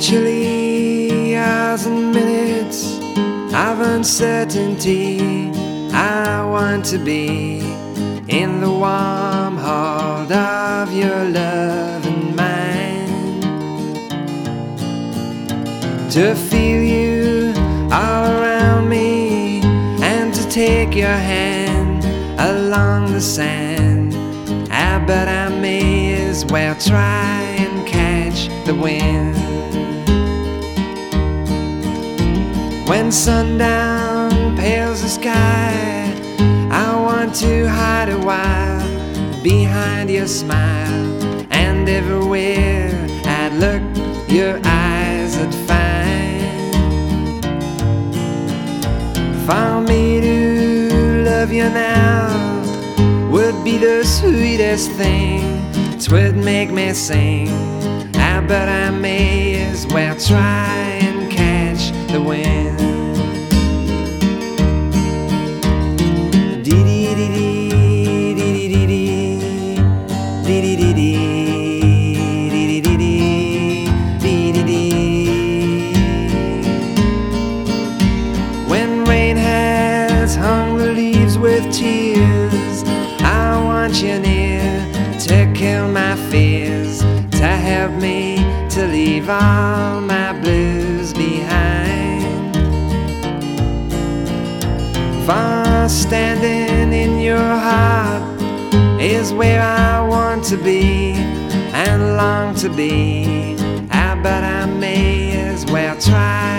chilly hours and minutes of uncertainty, I want to be in the warm hold of your love and mine, to feel you all around me and to take your hand along the sand. But I may as well try and catch the wind. When sundown pales the sky, I want to hide a while behind your smile, and everywhere I'd look, your eyes I'd find. For me to love you now would be the sweetest thing, 'twould make me sing. But I may as well try and catch the wind. When rain has hung the leaves with tears, I want you near to kill my fears, to help me to leave all my blues behind. For standing in your heart is where I want to be and long to be. But I may as well try